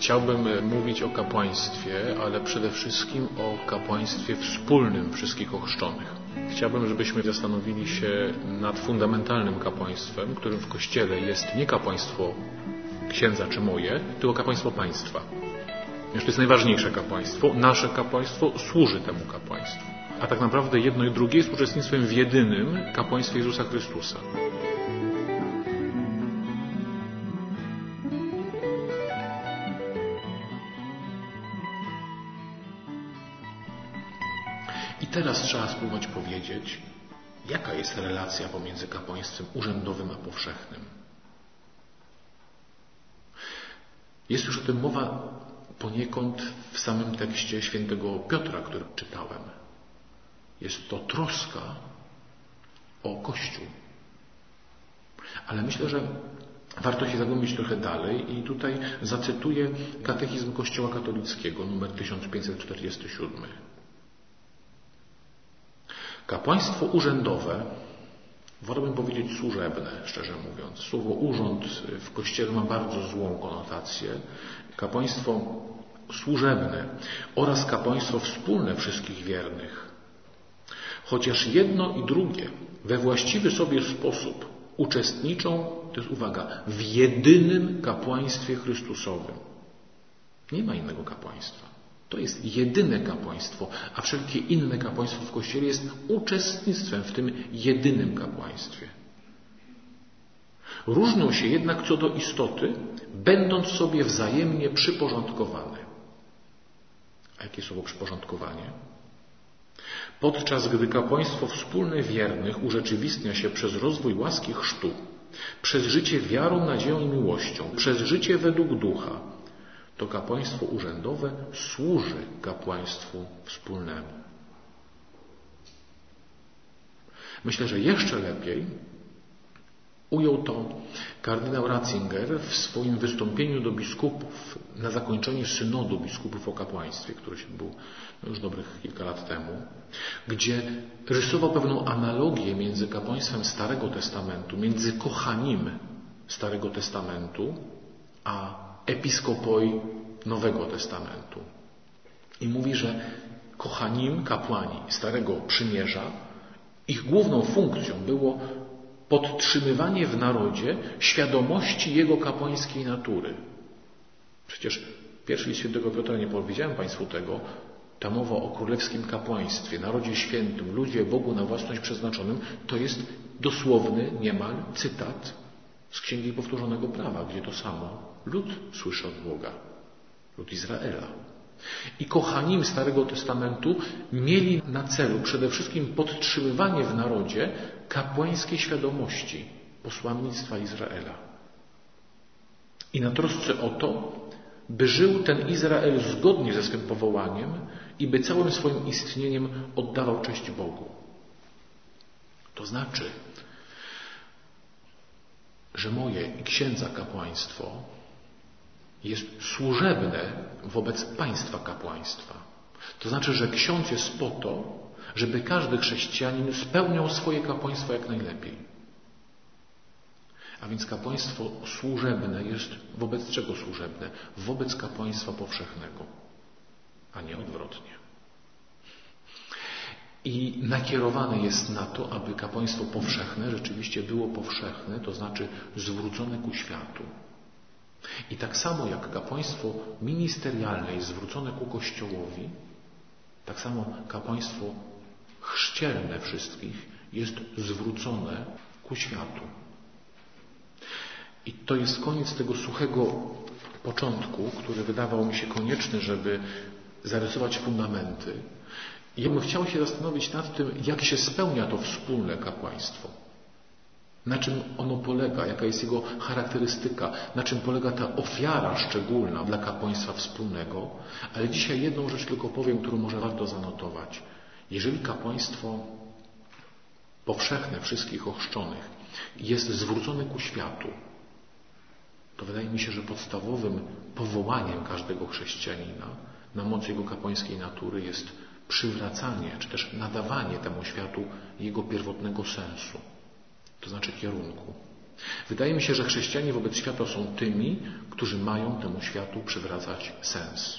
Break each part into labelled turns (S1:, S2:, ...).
S1: Chciałbym mówić o kapłaństwie, ale przede wszystkim o kapłaństwie wspólnym wszystkich ochrzczonych. Chciałbym, żebyśmy zastanowili się nad fundamentalnym kapłaństwem, którym w Kościele jest nie kapłaństwo księdza czy moje, tylko kapłaństwo państwa. To jest najważniejsze kapłaństwo. Nasze kapłaństwo służy temu kapłaństwu. A tak naprawdę jedno i drugie jest uczestnictwem w jedynym kapłaństwie Jezusa Chrystusa. I teraz trzeba spróbować powiedzieć, jaka jest relacja pomiędzy kapłaństwem urzędowym a powszechnym. Jest już o tym mowa poniekąd w samym tekście świętego Piotra, który czytałem. Jest to troska o Kościół. Ale myślę, że warto się zagłębić trochę dalej i tutaj zacytuję Katechizm Kościoła Katolickiego, numer 1547. Kapłaństwo urzędowe, wolałbym powiedzieć służebne, szczerze mówiąc. Słowo urząd w Kościele ma bardzo złą konotację. Kapłaństwo służebne oraz kapłaństwo wspólne wszystkich wiernych. Chociaż jedno i drugie we właściwy sobie sposób uczestniczą, to jest uwaga, w jedynym kapłaństwie Chrystusowym. Nie ma innego kapłaństwa. To jest jedyne kapłaństwo, a wszelkie inne kapłaństwo w Kościele jest uczestnictwem w tym jedynym kapłaństwie. Różnią się jednak co do istoty, będąc sobie wzajemnie przyporządkowane. A jakie słowo przyporządkowanie? Podczas gdy kapłaństwo wspólne wiernych urzeczywistnia się przez rozwój łaski chrztu, przez życie wiarą, nadzieją i miłością, przez życie według ducha, to kapłaństwo urzędowe służy kapłaństwu wspólnemu. Myślę, że jeszcze lepiej ujął to kardynał Ratzinger w swoim wystąpieniu do biskupów na zakończenie synodu biskupów o kapłaństwie, który się był już dobrych kilka lat temu, gdzie rysował pewną analogię między kapłaństwem Starego Testamentu, między kochanim Starego Testamentu, a episkopoi Nowego Testamentu. I mówi, że kochanim, kapłani Starego Przymierza, ich główną funkcją było podtrzymywanie w narodzie świadomości jego kapłańskiej natury. Przecież pierwszy list świętego Piotra, nie powiedziałem Państwu tego, ta mowa o królewskim kapłaństwie, narodzie świętym, ludzie Bogu na własność przeznaczonym, to jest dosłowny niemal cytat z Księgi Powtórzonego Prawa, gdzie to samo lud słyszy od Boga, lud Izraela. I kochanim Starego Testamentu mieli na celu przede wszystkim podtrzymywanie w narodzie kapłańskiej świadomości posłannictwa Izraela. I na trosce o to, by żył ten Izrael zgodnie ze swym powołaniem i by całym swoim istnieniem oddawał cześć Bogu. To znaczy, że moje i księdza kapłaństwo jest służebne wobec państwa kapłaństwa. To znaczy, że ksiądz jest po to, żeby każdy chrześcijanin spełniał swoje kapłaństwo jak najlepiej. A więc kapłaństwo służebne jest wobec czego służebne? Wobec kapłaństwa powszechnego, a nie odwrotnie. I nakierowane jest na to, aby kapłaństwo powszechne rzeczywiście było powszechne, to znaczy zwrócone ku światu. I tak samo jak kapłaństwo ministerialne jest zwrócone ku Kościołowi, tak samo kapłaństwo chrzcielne wszystkich jest zwrócone ku światu. I to jest koniec tego suchego początku, który wydawał mi się konieczny, żeby zarysować fundamenty. I ja bym chciał się zastanowić nad tym, jak się spełnia to wspólne kapłaństwo. Na czym ono polega, jaka jest jego charakterystyka, na czym polega ta ofiara szczególna dla kapłaństwa wspólnego. Ale dzisiaj jedną rzecz tylko powiem, którą może warto zanotować. Jeżeli kapłaństwo powszechne wszystkich ochrzczonych jest zwrócone ku światu, to wydaje mi się, że podstawowym powołaniem każdego chrześcijanina na mocy jego kapłańskiej natury jest przywracanie, czy też nadawanie temu światu jego pierwotnego sensu, to znaczy kierunku. Wydaje mi się, że chrześcijanie wobec świata są tymi, którzy mają temu światu przywracać sens.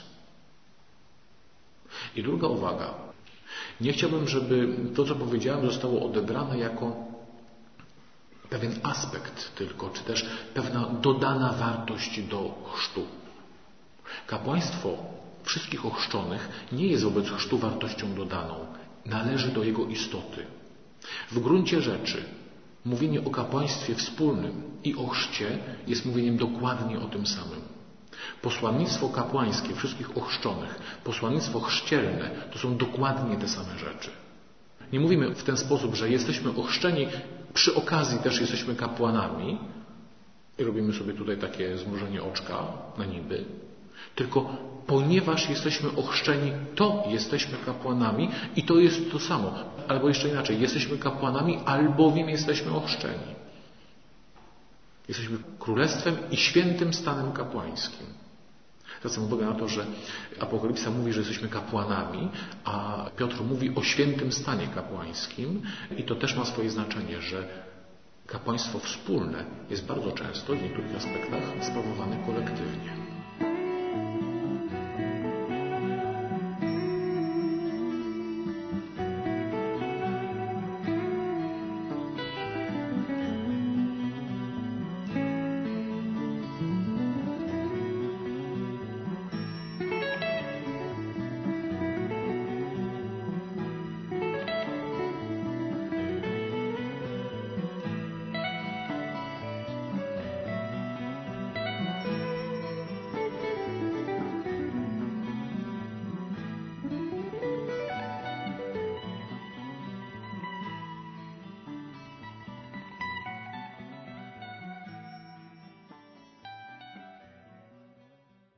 S1: I druga uwaga. Nie chciałbym, żeby to, co powiedziałem, zostało odebrane jako pewien aspekt tylko, czy też pewna dodana wartość do chrztu. Kapłaństwo wszystkich ochrzczonych nie jest wobec chrztu wartością dodaną. Należy do jego istoty. W gruncie rzeczy mówienie o kapłaństwie wspólnym i o chrzcie jest mówieniem dokładnie o tym samym. Posłannictwo kapłańskie wszystkich ochrzczonych, posłannictwo chrzcielne to są dokładnie te same rzeczy. Nie mówimy w ten sposób, że jesteśmy ochrzczeni, przy okazji też jesteśmy kapłanami i robimy sobie tutaj takie zmrużenie oczka na niby, tylko ponieważ jesteśmy ochrzczeni, to jesteśmy kapłanami i to jest to samo. Albo jeszcze inaczej, jesteśmy kapłanami, albowiem jesteśmy ochrzczeni. Jesteśmy królestwem i świętym stanem kapłańskim. Zwracam uwagę na to, że Apokalipsa mówi, że jesteśmy kapłanami, a Piotr mówi o świętym stanie kapłańskim i to też ma swoje znaczenie, że kapłaństwo wspólne jest bardzo często w niektórych aspektach sprawowane kolektywnie.